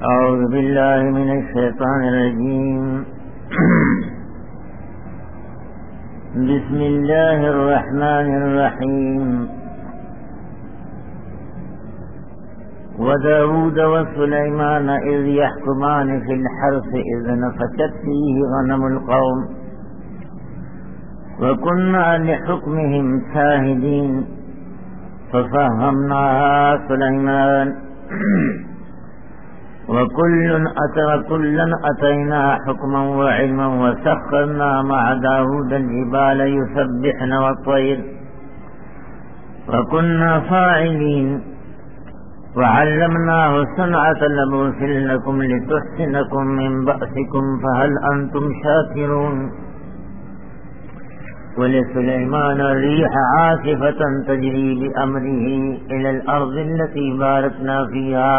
أعوذ بالله من الشيطان الرجيم بسم الله الرحمن الرحيم وداود وسليمان إذ يحكمان في الحرث إذ نفشت فيه غنم القوم وكنا لحكمهم شاهدين ففهمناها سليمان وكلا أتينا حكما وعلما وسخرنا مع داود الجبال يسبحن والطير وكنا فاعلين وعلمناه صنعة لبوس لكم لتحسنكم من بأسكم فهل أنتم شاكرون ولسليمان الريح عاصفة تجري بأمره إلى الأرض التي باركنا فيها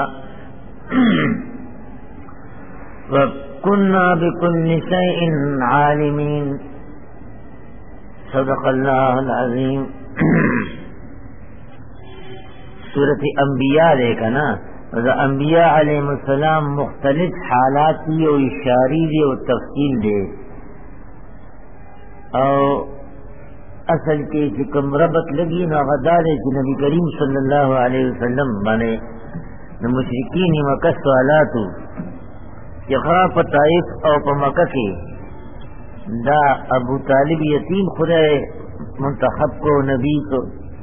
وكنا بكل شيء عالمين صدق الله العظيم. سورۃ انبیاء دیکھا نا، انبیاء علیہ السلام مختلف حالات کی اور اشاری دے اور تفصیل دے، اور اصل کے کم ربط لگی نہ غدارے کہ نبی کریم صلی اللہ علیہ وسلم بنے نہ مشرکین مکہ سوالاتو کہ خواہ طائف او پا مکہ کے دا ابو طالب یتیم خدا منتخب کو نبی کو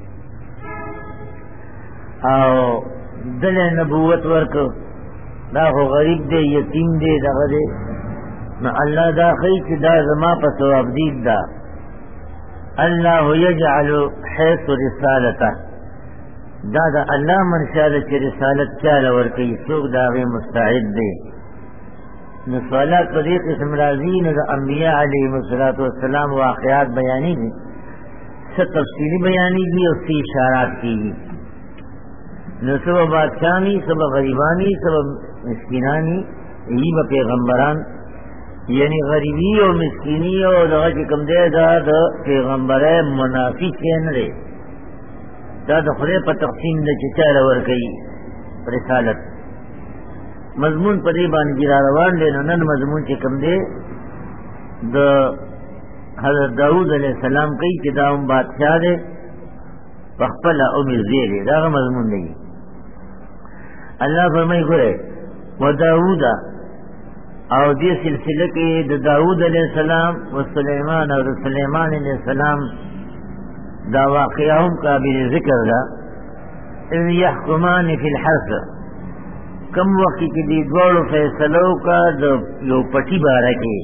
او دل نبوت ورک دا خو غریب دے یتیم دے دا غدے نہ اللہ دا خیچ دا زما پا ثواب دید دا اللہ یجعل حیث رسالتا دا اللہ منشاء چی رسالت چالا ورکی سوک داغی مستعد دے. نسوالات پر ایک قسم راضی دا انبیاء علیہ السلام واقعات بیانی دی، سب تفصیلی بیانی دی، اس کی اشارات کی دی. سب بادشاہی، سب غریبانی، سب مسکینانی، یہی با پیغمبران، یعنی غریبی اور مسکینی اور دا کم دے دا پیغمبر منافی چین رے دا خدای پر تقسیم دے چچا رور گئی رسالت مضمون پر دی بان گرا روان دے نن مضمون چی کم دے دا حضرت داود علیہ السلام کئی چی دا ام بادشاہ دے پخپلا امیر زیرے دا مضمون دے. اللہ فرمائی گرے و داودا اور دی سلسلہ کے داود علیہ السلام و سلیمان اور سلیمان علیہ السلام دا واقعہم قابل ذکر دا اذ یحکمان فی الحرث کم وقت کی دی دوڑ فیصلو کا یو پٹی بارہ کے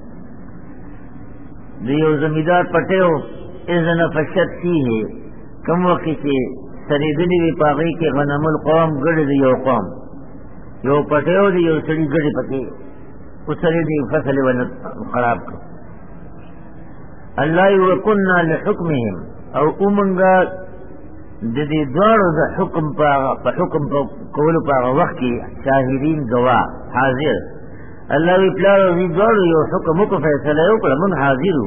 دیو زمیدار پٹیو اذ نفشت فی ہے کم وقت کے سریدنی وی پاغی کے غنم القوم گڑ دیو قوم یو پٹیو دیو سڑی گڑی پکی اسرے دی فصل خراب کر اللہ وکننا لحکمہم او امنگا دی دوار دا حکم پا قولو پا وقت کی شاہدین گواہ حاضر اللہ وی پلارو دی دوار یو حکمو کو فیصلہ یو کلا من حاضرو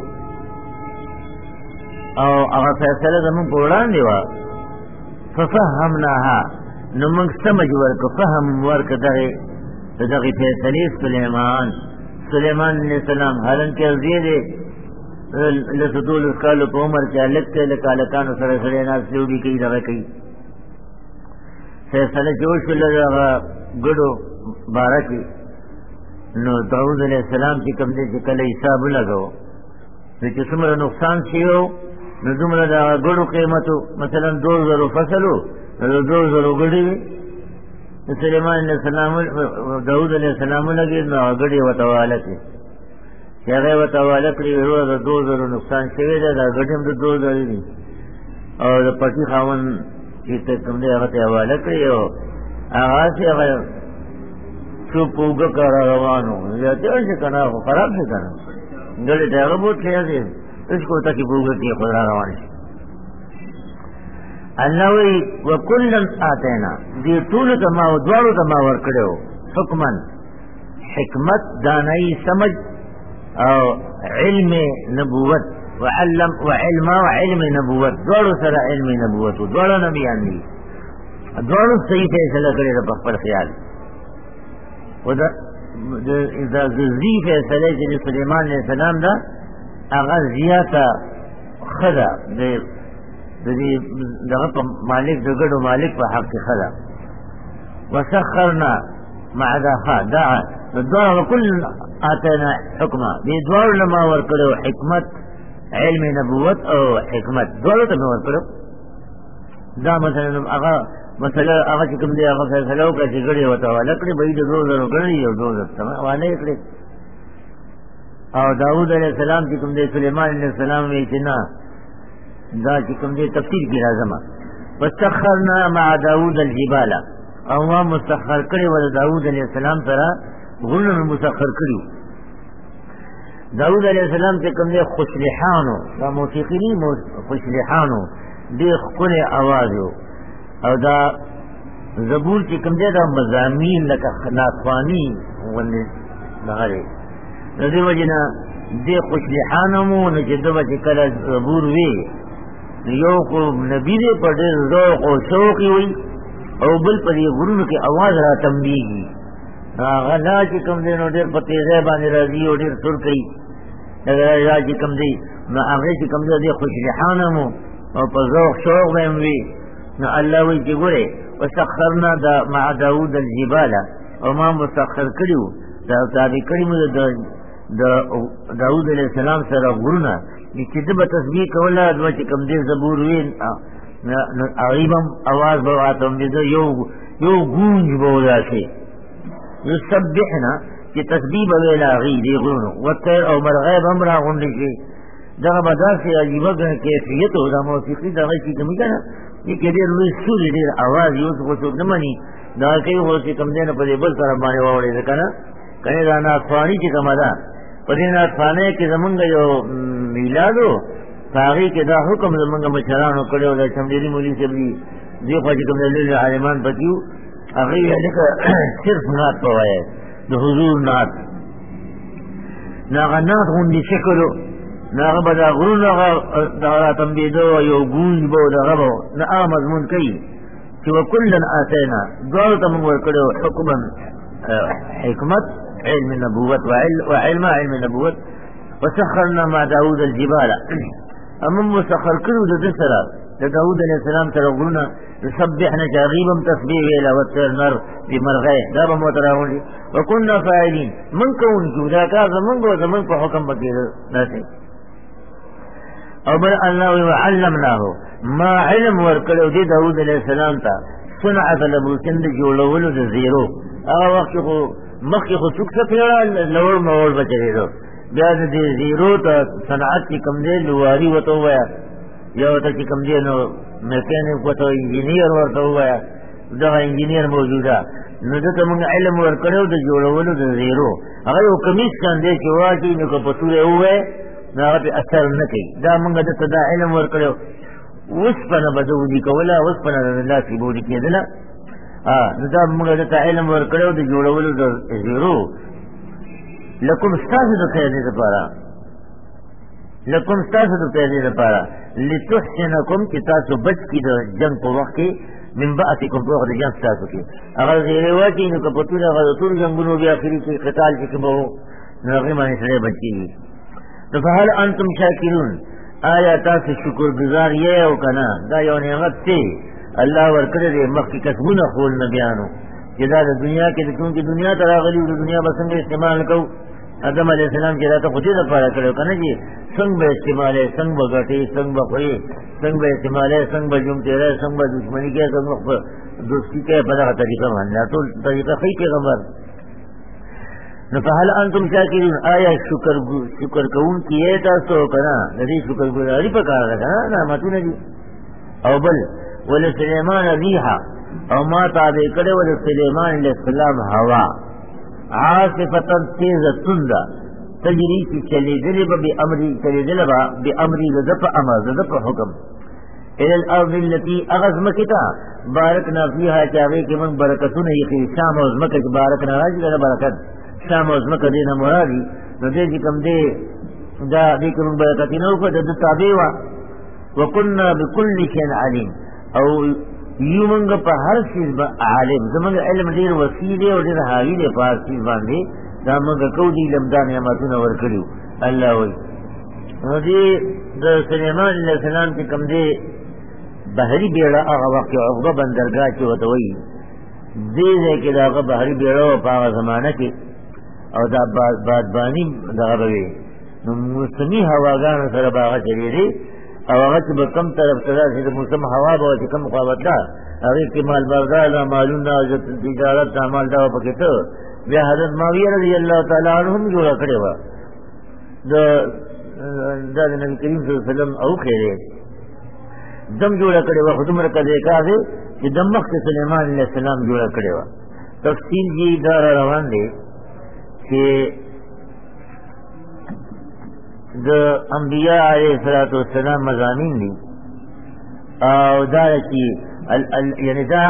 او اگر فیصلہ دا من پوران دیوا ففہمناها نمانگ سمجھ ورک فہم ورک دغی فیصلی سلیمان علیہ السلام حالانکہ ارزیدے لسطول اسکالو پا عمر کیا لگتے لکالکانو سر سلینات سلیو بھی کئی دغا کئی فیصلہ جوش اللہ گڑو بارہ کی نو داود علیہ السلام کی کم دے چکل حساب لگو لیکن سمر نقصان سیو نو دمر دا گڑو قیمتو مثلا 2000 فصلو 2000 گڑی سلیمان علیہ السلام داود علیہ السلام لگی نو گڑی وطوالتی کہ اگر وطوالت ری رو دا 2000 نقصان شوی دا گڑیم دا 2000 دی اور دا پٹی خاون چیتا کم دے اگر حوالت ری ہو آغاز سے اگر چوپ اوگا کرا روانو جاتے ہیں سے کنا خراب سے کنا گڑی ٹیغا بہت کھیا سے اس کو تاکی اوگا کی خود روانی سے اللہ وی وکلن آتینا دی طول تما و دوارو تما ورکڑے ہو حکمن حکمت دانائی سمجھ او علم نبوت وعلم نبوت دوارو سر علم نبوت دوارو نبیان دی دوارو صحیح فیصلہ کرے رب اخبر خیال دا ذی فیصله چې سلیمان علیہ السلام دا هغه زیاته خدا دغه مالک د ګډو مالک په حق کې خدا. وسخرنا مع دا دوار كل آتنا حکمہ دی دوار لما ورکڑو حکمت علم نبوت او حکمت دوارو تا میں ورکڑو دا مثلا اغا چکم دے اغا فیصلو کا چکڑی وطاوا لکڑی بھئی دو ذرو کڑی او دو ذر وانا اکڑی او داود علیہ السلام چکم دے سلیمان علیہ السلام ویچنا دا چکم دے تفسیر کی رازمہ. وسخرنا مع داود الجبالا او ما مسخر کړي ول داود علیہ السلام سره غرونه مسخر کړي. داود علیہ السلام ته کوم دي خوشلحانو دا موسیقي خوشلحانو دی خپل आवाज او دا زبور چې کوم دي دا مزامین لکه ناخوانی ولې دغه د دې وجنه دی خوشلحانو نو چې دغه کله زبور وی یو کو نبی دې په ډېر ذوق او شوق وي او بل پر یہ غرونو کی آواز را تنبیہی غلا چی کم دے نو دیر پتے زیبانی رازی او دیر سر کئی را چی کم دے نا آغی چی کم دے خوش رحانمو او پر ذوق شوق بیموی نا اللہ وی چی گرے وسخرنا دا مع داود الجبالا او ما مسخر کریو تابی کریمو دا داود علیہ السلام سر غرونا چی دبا تسبیح کولا دو چی کم دے زبور وین عیبم آواز بواتم بیدو یو گونج بولا سے یسبحنا کہ تسبیح بویلا غی دی غرونو والطیر او مرغیب امرا غنڈی سے دغا بدار سے عجیبہ کیفیت ہو دا موسیقی دا غیشی کمی کنا یہ کہ دیر روی سوری دیر آواز یوسف و سوک نمانی دا کئی خوشی کم دینا پدی بل طرف بانے واوڑے دکنا کنے دا ناتفانی چی کم دا پدی ناتفانے کی زمانگا یو میلادو تاغی کے دا حکم زمانگا مچھرانو کڑے ہو دا چمدیری مولی سے بھی دی خواجی کم دلیل عالمان پتیو اغیی لکا صرف نات پوائے دا حضور نات ناغا نات غندی شکلو ناغا بدا غرون ناغا تنبیدو یو گونج بو دا غبو نا مضمون کئی چی وکلن آتینا دوارو تمنگور کڑے حکما حکمت علم نبوت وعلم علم نبوت وسخرنا ما داود الجبال امم مسخر کرو دا دسرا دا داود علیہ السلام ترغلنا نسبحنا جاغیبم تسبیح ویلا والطیر نر بمرغی دابا موتراغن لی وکننا فائلین من کون کیو دا کار زمنگو زمنگ پا حکم بکیر ناتے او بل اللہ وعلمناہو ما علم ورکلو دی داود علیہ السلام تا صنعت لبوسند جولولو دا زیرو اگا وقت خو مخی خو چک سکیرا lower more بچرے do بیاد the zero تا صنعت کی کم دے لواری وطو ویا یا وطا کی کم دے نو میکینک وطو انجینئر ورطو ویا دا انجینئر موجودا نو دتا منگا علم ورکڑو دا جولولو دا زیرو اگر یو کمیس کان دے چواکی نو کپتورے ہوئے نو اگر پی اثر نکی دا منگا دتا دا علم ورکڑو وسپنا بدودی کولا وسپنا اللہ سی بودی کی دلا نو دا منگا دتا علم ورکڑو دا جولولو دا زیرو لکم ستاسو دا قیدی دا پارا لکم ستاسو دا قیدی دا پارا لتحسنکم کی تاسو بچ کی دا جنگ پو وقت کی من بأسکم پو وقت جنگ ستاسو کی اگر زیرے واقعی نو کپتولا اگر طول جنگونو بیا آخری کی قتال چکم ہو نو غیمانی سرے بچ کی تو فحال انتم شاکرون آیا تاسو شکر گزار یہ او کنا دا یو نعمت تے اللہ ورکر دے مخی کسبون خول نبیانو جدا دا دنیا کے چونکہ دنیا تراغلی و دنیا بسنگ استعمال کو آدم علیہ السلام کی ذات خودی دا پارا کرو کنا جی سنگ با استعمال ہے سنگ با گٹی سنگ با خوئی سنگ با استعمال ہے سنگ با جمتے رہے سنگ با دشمنی کے سنگ با دوستی کے پدا طریقہ ماننا تو طریقہ خی کے غمر نفحل انتم شاکرین آیا شکر کون کیے تاسو کنا ندی شکر گزاری پکار رکھا نعمتو ندی او بل ولسلیمان ریحا او ما تابع کرے ولسلیمان علیہ السلام ہوا عاصفتا تیز تندہ تجری کی چلی دلبا بی امری لدف امر لدف حکم الى الارض اللتی اغزمکتا بارکنا فیہا چاہوے کہ من برکتون یقی شام و ازمکت بارکنا راجی لنا برکت شام و ازمکت دینا مرادی نو دے جی کم دے دا دے کم برکتی نوکا دا تابعوا وکننا بکل شین علیم او یو منگا پا ہر چیز با عالم زمانگا علم دیر وسیلے اور دیر حاوی دے پا ہر چیز باندے دا منگا کو دی لمدان نعمتون ورکڑیو اللہ ہوئی دی دا سلیمان علیہ السلام کی کم دے بحری بیڑا آغا وقت عقبہ بندرگاہ چی ہوتوئی دے کہ دا آغا بحری بیڑا و پا آغا زمانہ کی او دا بادبانی دا غبوی موسمی ہواگان سر باغا چلی دی او هغه چې به کم طرف ته راشي د موسم هوا به چې کم مقاومت ده هغې کې مال بازار ده مالونه تجارت ده مال ده پکې ته بیا حضرت معاویه رضی الله تعالی عنه هم جوړه کړې وه دا د نبي کریم صلی الله علیه وسلم اوښې دی دم جوړه کړې وه خو دومره کار دی چې د مخکې سلیمان علیه السلام جوړه کړې وه تفصیل یې دا را روان دی چې دا انبیاء علیہ السلام مضامین دی او دا کی یعنی دا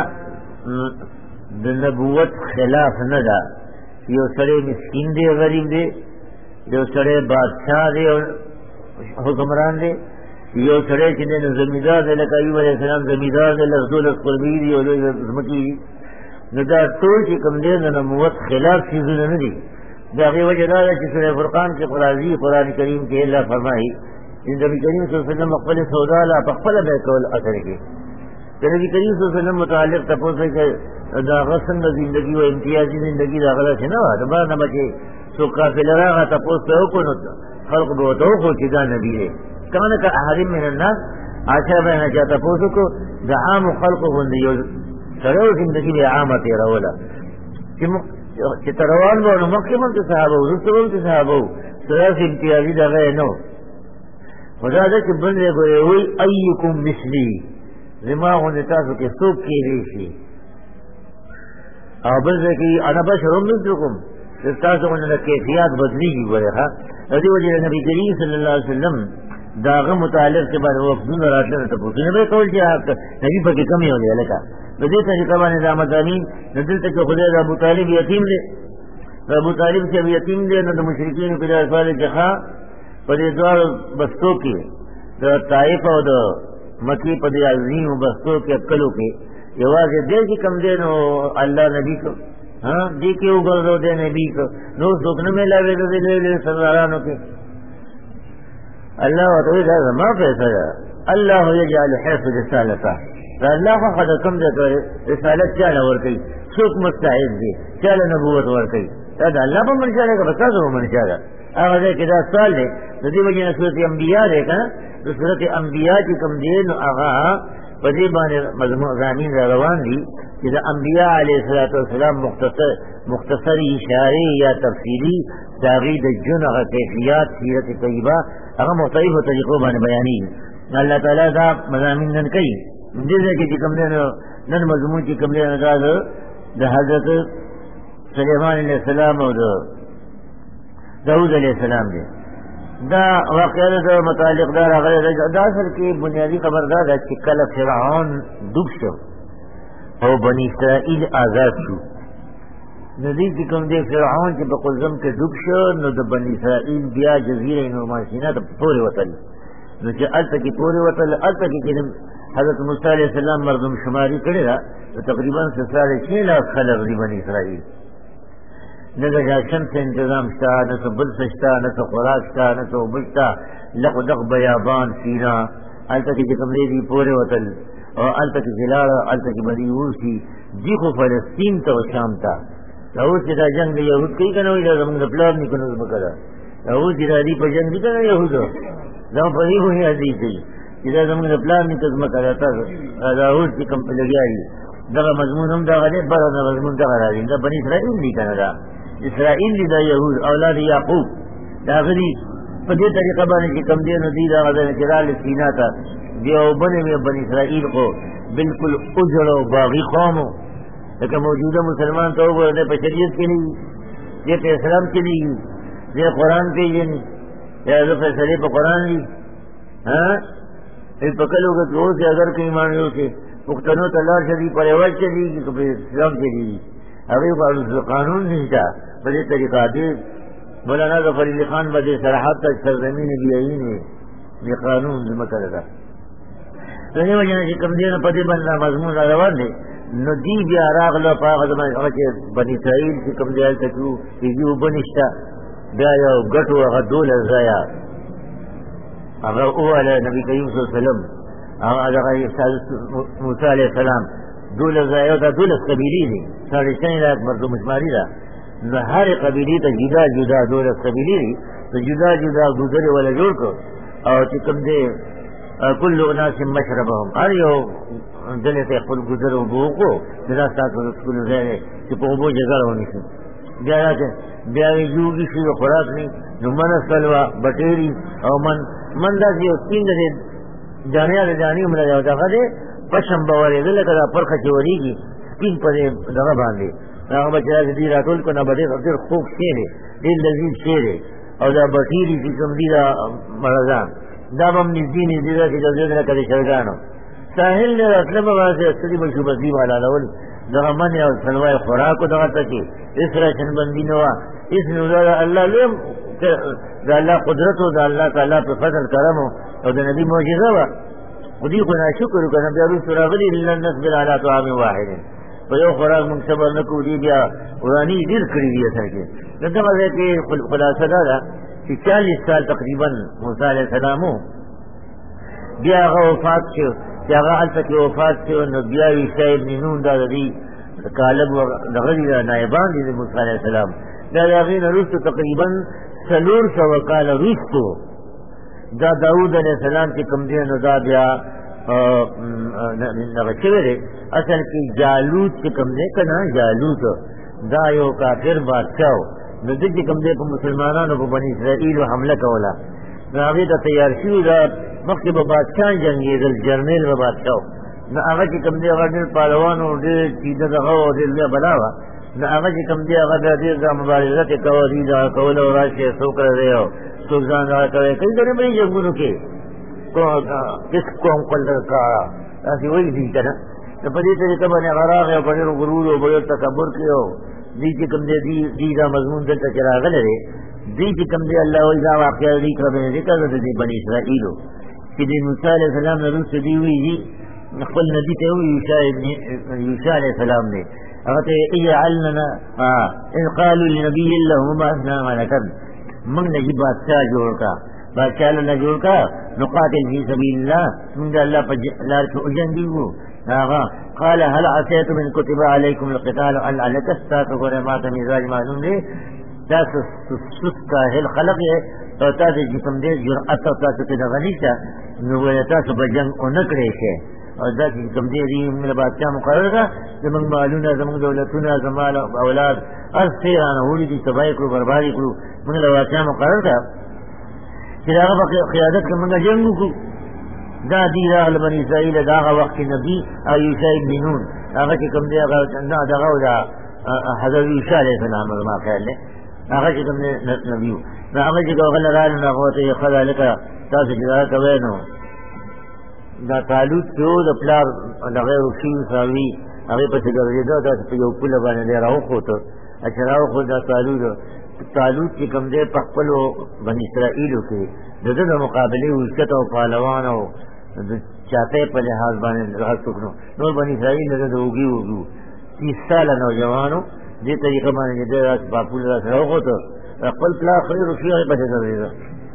نبوت خلاف ندا یو سڑے مسکین دے غریب دے یو سڑے بادشاہ دے حکمران دے یو سڑے چنے زمیدار دے لکہ ایوب علیہ السلام زمیدار دے لفظول اسقربی دی او زمکی دی دا طول چی کم دے نبوت خلاف چیزوں ندی باقی وجہ دا ہے کہ سورہ فرقان کے قرآن قرآن کریم کے اللہ فرمائی ان نبی کریم صلی اللہ علیہ وسلم اقبل سودا لا اقبل بیکول اثر کے کہ نبی کریم صلی اللہ علیہ وسلم متعلق تپوس ہے کہ دا غسن زندگی و امتیازی زندگی دا غلط ہے نا دبار نہ بچے سو قافل راغا تپوس پہ کو خلق بہت ہو چیزا نبی ہے کہاں کا احرم من الناس آشا بہنا چاہتا پوسو کو دا عام خلق ہوندی سرو زندگی میں عام تیرا ولا کہ تروان بانو مقیمن کے صحابہ ہو رسولوں کے صحابہ ہو سراس امتیازی دا غیر نو خدا دا کہ بندے گوئے ہوئی ایکم مثلی دماغ ہونے تاسو کے سوک کی ریشی اور بندے کی انا بشرم مثلکم تاسو ہونے کیفیات بدلی گی گوئے ہاں رضی وجہ نبی کریم صلی اللہ علیہ وسلم داغ متعلق کے بعد وقتون راتلن تپوسو نبی قول جی آپ نبی پاکی کمی ہو لیا لکا بدے طریقہ بانے دا مضامین ندل تک خدا دا ابو طالب یتیم دے ابو طالب سے یتیم دے نہ مشرکین کو دا سوال جخا پدے دوار بستوں کے دا طائف اور دا مکی پدے عظیم بستوں کے اکلوں کے یہ واضح دے کی کم دے نو اللہ نبی کو ہاں دے کے اوگر دو دے نبی کو نو سکن میں لاوے دو دے لے سردارانوں کے اللہ و تعالی زما پیسہ اللہ یجعل حیث رسالتہ اللہ کو خدا کم دے کر رسالت چالا ورکی سوک مستعد دی چالا نبوت ورکی تادا اللہ پا من چالے گا بس تازو من چالا آغا دے کہ دا سال دے ندی وجہ صورت انبیاء دے کنا تو صورت انبیاء کی کم دے نو آغا پدی بانے مضامین روان دی کہ دا انبیاء علیہ السلام مختصری اشاری یا تفصیلی تاغید جن اغا کیفیات سیرت طیبہ اغا مختلف طریقوں بانے بیانی اللہ تعالیٰ دا مضامین نن کئی جیسے کہ کم دے نن مضمون کی کم دے نگاز دا حضرت سلیمان علیہ السلام اور داؤد علیہ السلام دے دا واقعہ دا متعلق دار غیر دا اثر کی بنیادی خبردار ہے کہ کل فرعون ڈوب شو اور بنی اسرائیل آزاد شو ندی کی کم دے فرعون کی بقلزم کے ڈوب شو نو دا بنی اسرائیل بیا جزیرہ نورمانسینہ دا پورے وطن نو چا التا کی پورے وطن التا کی کنم حضرت موسیٰ علیہ السلام مردم شماری کرے گا تو تقریباً 6.5 لاکھ خلق دی بنی اسرائیل نہ جاشن سے انتظام شتا نہ تو بل سشتا نہ تو خوراک شتا نہ تو بشتا لق دق بیابان سینا التا کی کمرے دی پورے وطن اور التا کی جلاڑا التا کی بڑی اوسی جی کو فلسطین تو شام تا لہود کی دا جنگ دی یہود کئی کنا ہوئی دا زمان پلاب نہیں کنو بکرا لہود کی دا دی پر جنگ دی کنا یہود زمان پر ہی ہوئی حدیث دی جدا زمان پلاب نہیں کزم کرا تا لہود کی کم پلگیاری دا مضمون ہم دا غلے برا دا مضمون دا غلے دا بنی اسرائیل نہیں کنا دا اسرائیل دی دا یہود اولاد یعقوب دا غلی پدے طریقہ بانے کی کم دے ندی دا غزن چرال سینا تا جو بنے میں بنی اسرائیل کو بالکل اجڑ و باغی قوم ہو لیکن موجودہ مسلمان تو وہ نے بشریت کے لیے یہ کہ اسلام کے لیے یہ قرآن کے لیے نہیں یا فیصلے پہ قرآن لی ہاں پھر پکڑ ہوگا کہ وہ سے اگر کہیں مان لو کہ پختنوں تلار شریف پر عوض چلی گی تو پھر اسلام کے لیے ابھی قانون نہیں تھا بڑے طریقہ دے مولانا ظفر علی خان بدے سرحد تک سرزمین بھی آئی نے یہ قانون ذمہ کرے گا دې وجه چې کوم دې په دې باندې مضمون روان دي نو دی بیا راغله په هغه ځای چې بني اسرائیل چې کوم دی هلته چې یو بنشته بیا یو ګټو هغه 12 ځایه هغه وویله نبي کریم صلی الله علیه وسلم هغه دغه موسی علیه السلام 12 ځایه دا 12 قبیلې دي 3.5 لاک مردمشماري ده نو هرې قبیلې ته جدا جدا 12 قبیلې دي نو جدا جدا ګذرې ولا جوړ کړو او چې کوم دی کل اناس مشربهم هر یو دلې ته خپل ګذر اوبه وکړو چې دا ستاسو د ټول ځای دی چې په اوبو جګړه ونیسي بیا راځي بیا یې جوړي شي د خوراک نه نو منه سلوا بټېري او من داسې یو سپین دی جانیا د جاني عمره یو دغه دی پشم به ورېده لکه دا پرخه چې ورېږي سپین په دغه باندې هغه به چې داسې دي راټول کړو نه به ډېر خوږ شی دی ډېر لذیذ شی دی او دا بټېري چې کوم دي دا مرضان دا به هم نږدې ده چې د دې لکه د چرګانو ساحل نه راتله به واسې ستړي به شو بسي حلالول دغه منې او سلوای خوراکو دغه ته کې هېڅ راشنبندي نه وه هېڅ نو دا الله لوی د الله قدرت و د الله تعالی په فضل کرم او د نبي معجزه وه خو دوی خو ناشکر وو که نه بیا وروسته راغلي لن نصبر علی طعام واحد په یو خوراک موږ صبر نه کوو دي بیا وراني ډېر کړي دي اصل کې نو دغه ځای کې خلاصه دا ده چې 40 سال تقریبا موسی علیه السلام بیا هغه وفات شو چې هغه هلته کې وفات شو نو بیا عیسی ابن نون دا د دې کالب دغه دي نایبان دي د موسی علیه السلام دا د هغې نه وروسته تقریبا 400 کاله وروستو دا داود علیه السلام چې کوم دی نو دا بیا دغه شوی دی اصل کې جالوت چې کوم دی که نه جالوت دا یو کافر بادشاه نو دې چې کوم دی په مسلمانانو په بني اسرائیلو حمله کوله نو هغې ته تیار شوي دا مخکې به بادشاه جنګېدل جرنیل به بادشاه نو هغه چې کوم دی هغه ډېر پهلوان و ډېر چیده دغه و ډېر لویه بلا وه نو هغه چې کوم دی هغه بیا ډېر دا مبارزت یې کوه دوی دغه کول او راشئ څوک راځئ او څوک ځان دغه کوی کوي که نه به یې جنګونو کې هېڅ قوم خپل دغه کاره داسې وایي دي که نه نو په دې طریقه باندې هغه راغی او په ډېر غرور او په ډېر تکبر کې او دوی چې کوم دی دوی دا مضمون دلته چې راغلی دی دوی چې کوم دی الله وایي دا واقعه دوی کړه به ذکر د دې بني اسرائیلو چې د موسی علیه السلام نه وروسته دوی وایي خپل نبي ته وایي یوشع علیه السلام دی هغه ته اجعل لنا إذ قالوا لنبي له وبعثنا ملكا موږ نجیب بادشاه جوړ کړه بادشاه الله جوړ کړه نقاتل فی سبیل الله موږ د الله په لار کې وجنګېږو هغه قال هل عسیتم ان کتب علیکم القتال هلکه ستاسو ګوره ما ته مزاج معلوم دی تاسو سست کاهل خلق یې او تاسو چې کوم دی جرأت او تاسو کې دغه نشته نو وایي تاسو به جنګ ونه کړی شئ او دا چې کوم دی موږ له بادشاه مقرر کړه زموږ مالونه زموږ دولتونه زما اولاد هر څه یې رانه وړي دي تباهي کړو بربادي کړو موږ له بادشاه مقرر کړه چې د هغه په قیادت کې موږ جنګ وکړو دا دی راغله بني اسرائیل د هغه وخت کې نبي او یوشع بن نون هغه چې کوم دی هغه دغه و د حضرت عیسی علیه السلام زما خیال دی هغه چې کوم نبي و نو هغه چې هغه راغله نو هغه ورته یې ښه دا لکه تاسو چې دغه کوئ نو دا طالوت چې و د پلار دغه روښي ساوي هغې پسې ګرځېده داسې په یو پوله باندې دی راوخوته چې راوخوت دا طالوت چې کوم دی په خپلو بني اسرائیلو کې د ده د مقابلې وشکت او پهلوان او د چاپۍ په لحاظ باندې دغه څوک نو نور بني اسرائیل د ده د اوږې 30 ساله نوجوانو دې طریقه باندې چې دی داسې په پوله داسې راوخوته خپل پلار خپلې روښي هغې پسې ګرځېده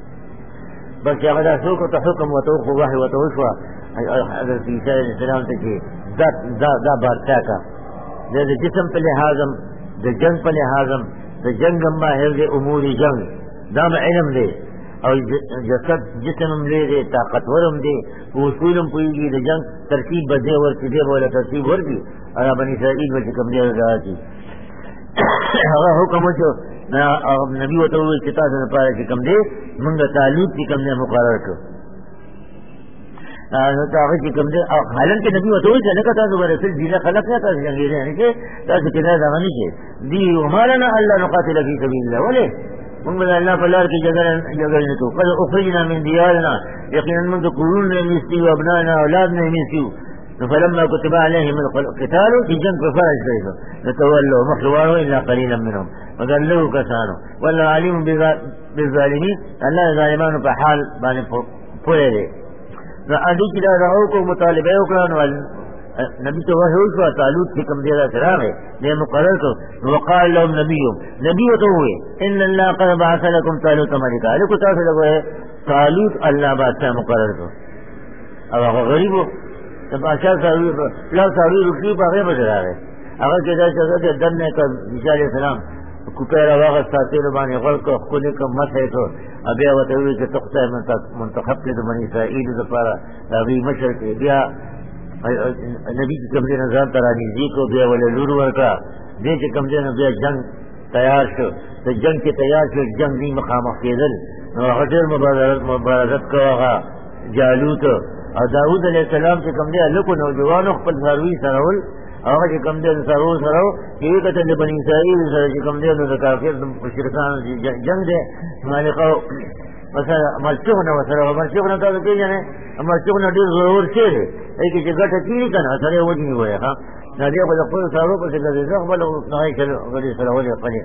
بلکې هغه دا څوک ورته حکم ورته وکړو وحي ورته وشوه حضرت عیسی علیه السلام ته چې دا بادشاه کا د جسم په لحاظ هم د جنګ په لحاظ هم د جنګ هم ماهر دی امور جنګ دا علم دی او جسد جسم هم لوی دی طاقتور هم دی په اصول هم پوهېږي د جنګ ترتیب به دی ورکړي دی به وله ترتیب ورکړي هغه بني اسرائیل به چې کوم دی راشي هغه حکم وشو نبي ورته وویل چې تاسو لپاره چې کوم دی موږ طالوت چې کوم دی مقرر کړو نو هغه چې کوم دی حالانکې نبي ورته وویل چې لکه تاسو به رسول دینه خلق نه تاسو جنګېدی یعنې چې تاسو کې دا دغه نه شي دي وما لنا الا نقاتل فی سبیل الله ولې موږ به د الله په لار کې جګړه نه کوو قد اخرجنا من دیارنا یقینا موږ د کورونو نه ایستي وو ابنانا اولاد نه ایستي وو نو فلما كتب عليهم القتال في جنگ په فرض دی نو تولوا مخلوانو الا قليلا منهم مگر لو کسانو والله علیم بالظالمین الله ظالمانو په حال باندې پوهه دی علی کی راہو کو مطالبہ اکران وال نبی تو وحی ہوئی کو تعلق کی کم دیرہ سرام ہے لے مقرر کو وقال لهم نبی تو ہوئے ان اللہ قد بعث لکم تعلق ملکا علی کو تاثر لگو ہے تعلق اللہ بادشاہ مقرر کو اب آقا غریب ہو تو بادشاہ ساوی رکھی پا غیر بجر آگئے اگر کہتا چاہتا کہ دن نے کا عیسیٰ علیہ السلام کپیرہ واغت ساتیر بانی غلق خودی کا مت ہے تو ابھی آواتوی کہ تختہ منتخب کے تو بنی اسرائیل دفارہ ابھی مشر کے بیا نبی کی کمزے نظام ترانی جی کو بیا والے لورور کا دے کے کمزے نے بیا جنگ تیار شو تو جنگ کے تیار شو جنگ نہیں مقام خیزل حجر مبارزت کا وغا جالوت اور داود علیہ السلام کے کمزے اللہ کو نوجوانوں خپل ساروی سرول اور کہ کم دے سرو کہ یہ کہتے ہیں بنی اسرائیل سر کہ کم دے کافر مشرکان جنگ دے مالکہ مثلا مرچوخ نہ وسرا مرچوخ نہ تو کہ جانے مرچوخ نہ دیر ضرور سے ہے ایک جگہ ٹکی کنا سرے وہ نہیں ہوئے ہاں نہ دے کو خود سارو پر سے دے بل نہ چلو غلی سرا ولے پنے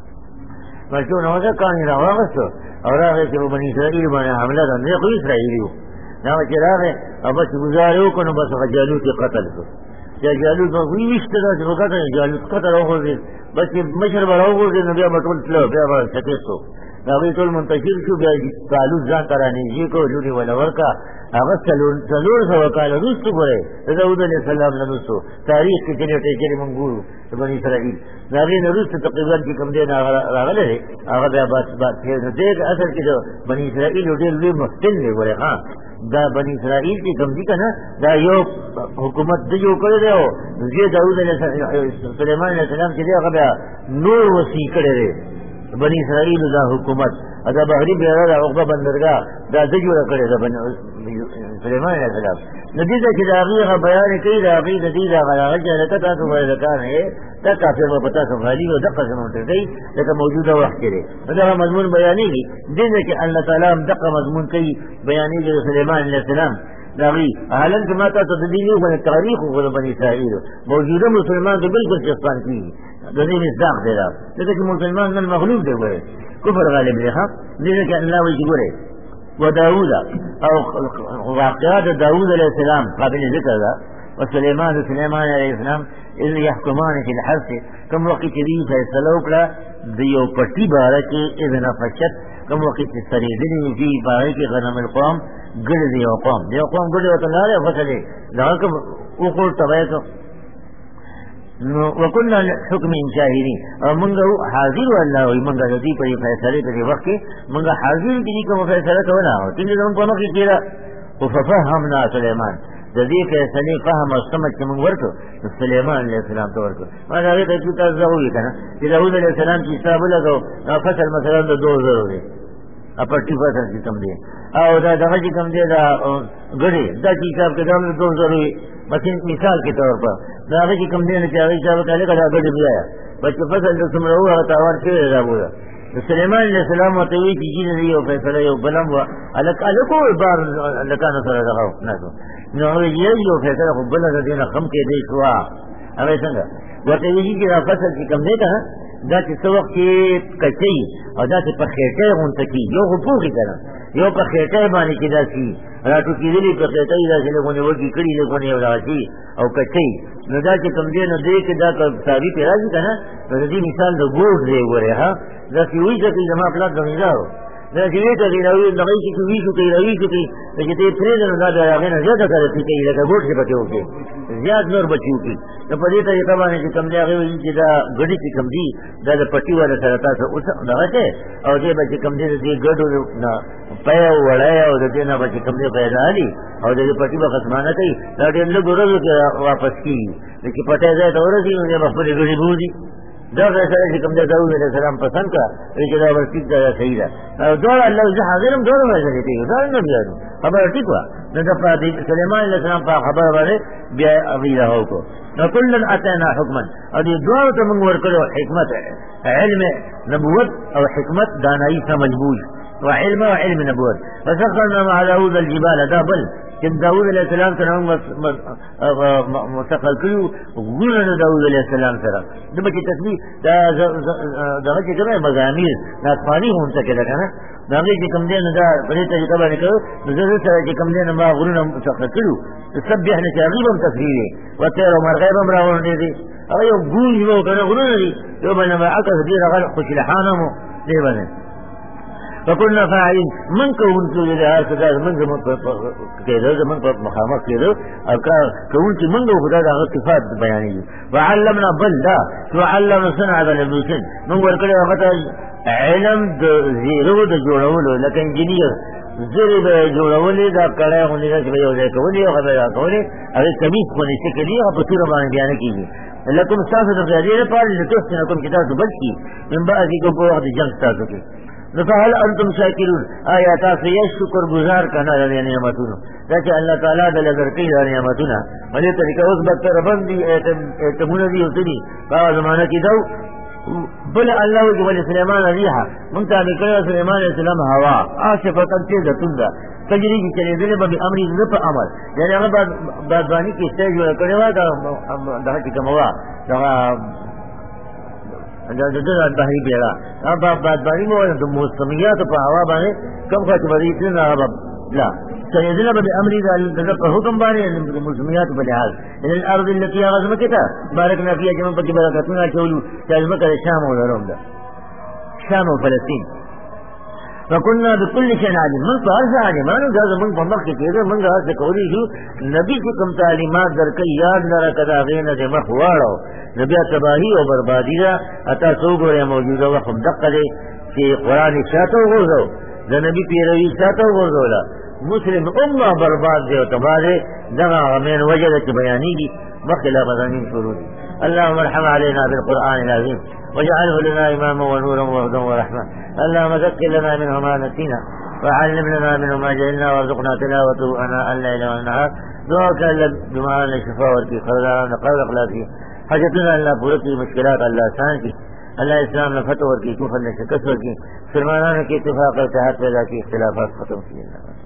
مرچوخ نہ وسا کان رہا واغس اور اگے کہ بنی اسرائیل میں حملہ کرنے کو اسرائیلی نہ چلا ہے اب گزارو کو نہ بس جالو کے قتل کو یا جالوت میں اشتدا سے وقت ہے جالوت قتل ہو گئے بس مشر بڑا ہو گئے نبی بٹول چلو بیا بڑا سکے سو نبی تول منتشر شو بیا تعلق جان کرانی جی کو لوری والا ورکا اغس سلور سو وکال رسو گئے داود علیہ السلام نرسو تاریخ کی چلے ٹیچر منگور بنی اسرائیل نبی نرس تقریبا کی کم دینا راغلے ہے آغا بیا بات پھر دیکھ اثر کی جو بنی اسرائیل ہوٹل بھی مختل لے گئے ہاں دا بنی اسرائیل کی کمزی کا نا دا یو حکومت جو کرے رہے ہو یہ داود علیہ سلیمان علیہ السلام کے لیے بیا نور وسیع کرے رہے بنی اسرائیل دا حکومت ادا بحری بیارا دا عقبہ بندرگاہ دا دجورہ کرے دا سلیمان علیہ السلام ندی دا کہ داغی بیان کئی داغی ندی دا غلاغل جہلکہ تا تو غیرکان ہے تا کافر میں پتا سنبھالی و دقا سنونٹر گئی لیکن موجودہ وقت کرے دا مضمون بیانی گی دن کہ اللہ تعالیٰ دقا مضمون کئی بیانی گی سلیمان علیہ السلام داغی حالن کہ ماتا تو دینی بن تاریخ و بنی اسرائیل موجودہ مسلمان تو بالکل چستان کی دنیا میں داغ دے رہا لیکن کہ مسلمان من مغلوب دے ہوئے کفر غالب دے ہاں لیکن کہ اللہ وجہ گرے وداود او واقعات داود علیہ السلام قابل ذکر دا وسلیمان علیہ السلام اذ یحکمان فی الحرث کم وقت دی فیصلہ اکڑا دیو پٹی بارکی اذ نفشت کم وقت سریدنی فی بارکی غنم القوم گڑ دیو قوم گڑ وطن لارے فصلے لہاکم اقور طبعیتو وکلنا حکم شاہدین اور منگا حاضر اللہ ہوئی منگا جدی پر یہ فیصلے پر یہ وقت منگا حاضر کی کا فیصلہ کرنا ہو تین دن کو نقی کیا ففهمنا سلیمان جدی فیصلے فهم اور سمجھ کے منگ ورکو سلیمان علیہ السلام تو ورکو مانا آگے تک چیتا ہوئی کنا کہ داود علیہ السلام کی حساب لگو فصل مثلا دو ضروری اپٹی فصل کی کم دے او دا دغه چې کم دی دا غړي دا چې حساب کې دا دو ضروري مثال کے طور پر دا هغه چې کم دی نه چې هغه حساب کړي دا غړي بیا بچ فصل د څومره هو تاوان کې راوړل سلیمان علیہ السلام ته وی چې جن دی او فیصله یو بلم وا الکو بار لکانه سره دغه نه نو یو فیصله خو بل د دینه کم کې دی شو هغه څنګه ورته وی چې فصل چې کم دی دا چې څو وخت کچي او دا چې په خېټه غونته کی یو غوږی کړه یو په خېټه باندې کې داسي راټو کېدلی په خېټه یې داسي له غونې وږي کړي له غونې یو راشي او کچي نو دا چې کوم دی نو دې کې دا تعریف راځي کنه د دې مثال د ګوډ دی وره ها دا چې وی چې زما خپل غوښتل دا چې دې ته دی راوي د غي چې وی شو کې راوي چې چې دې پرې نه دا هغه نه زیاته کوي چې لکه ګوډ کې پټو کې زیات نور بچو کې نو په دې طریقه باندې چې کم دی هغه چې دا غړي چې کم دی دا د پټي ولا سره تاسو اوس دغه ته او دې بچ کم دی دې ګډو نه پیا وړای او دې نه بچ کم دی پیدا علي او دې پټي به خصمانه کوي دا دې له ګورو کې واپس کی چې پټه ځای ته ورسي نو په خپل غړي بوزي دا فیصلہ چې کوم د داود علیہ السلام پسند کا چې دا ورته دا صحیح ده او دا الله زه حاضرم دا فیصله کوي دا نه بیا خبر ټیک وا دا فاطمه سليمان علیہ السلام په خبر باندې بیا ابي راو کو نو کلن اتینا حکما او دې دوه ته موږ ورکړو حکمت علم نبوت او حکمت دانائی سمجھ بوجھ وعلم وعلم نبوت فسخرنا مع داود الجبال دابل کہ داود علیہ السلام سره مستقل کړو غوړنه داود علیہ السلام سره دغه تسبیح دا چې کومه مزامیر د اسماني هم څه کړه کنه هغه چې کوم دی نو دا په دې طریقه باندې کړو نو زه سره چې کوم دی نو ما غرونه مسخر کړو تسبح نه چې غیبم تفسیر وتر عمر غیبم راوړل دي او یو ګول یو کنه غرونه دي یو باندې ما عکس دې راغل خوش لحانمو دی باندې وکنا فاعلین من کوون چې د هر څه من زموږ کېدو زموږ په مخامخ کېدو او کوون چې موږ خدای د هغه صفات بیانېږي وعلمنا بل دا وعلمنا صنعة لبوس موږ ورکړی هغه ته علم د زیرو د جوړولو لکه انجینیر زیرې به جوړولې دا کړی غوندې چې به یو ځای کولې هغه به راکولې هغې کمیز خونې شکلي هغه په توره باندې بیانه کېږي لکم ستاسو د دې لپاره لتحسنکم چې تاسو بچ کړي من بعضکم په وخت جنګ ستاسو کې فهل انتم شاکرون آیا تاسو یې شکر گزار کنه د نعمتونو دا چې الله تعالی د لږکې د نعمتونو باندې طریقه اوس بدتر باندې اعتماد دی او دې په زمانہ کې دا بل الله وجل سليمان ريحه مونږ ته کړه سليمان عليه السلام هوا عاصفه تنتي دتنده تجري چې چلے دې به امر نه په عمل یعنی هغه بعد باندې کې څه جوړ کړي وا دا چې کومه دا دا د بحری بیړه دا بعد مو د موسمیات په هوا باندې کم خاطر باندې نه لا سيدنا بأمر ذا حكم باندې موسمیات په لحاظ ان الارض التي غزمتها باركنا فيها جمع په برکاتونه چولو چې مکه شام او روم ده شام او فلسطین وكنا بكل شيء عليم من فارس عليم انو دا من په مخ کې کېده من راځه کولی شو نبی چې کوم تعلیمات درکې یاد لره کدا غینه د مخ واړو نبی تباہی او بربادی دا اتا سو ګورې موجوده وخت دقه دي چې قران شاته وګورو د نبی پیروي شاته وګورو مسلم امه برباد دی او تباہ دی دغه غمین وجه چې بیانېږي مخلا مزامین شروع دي اللهم ارحم علينا بالقرآن العظيم واجعله لنا إماما ونورا وهدى ورحمة اللهم ذكر لنا منه ما نسينا وعلم لنا منه ما جهلنا وارزقنا تلاوته أناء الليل والنهار دعاك دعاء الشفاء والكي خلال اخلاقی حاجتنا اللہ پورا کی مشکلات اللہ آسان کی اللہ اسلام نے فتح اور کی کفر نے شکست اور کی مسلمانوں کی اتفاق اور اتحاد پیدا کی اختلافات ختم کی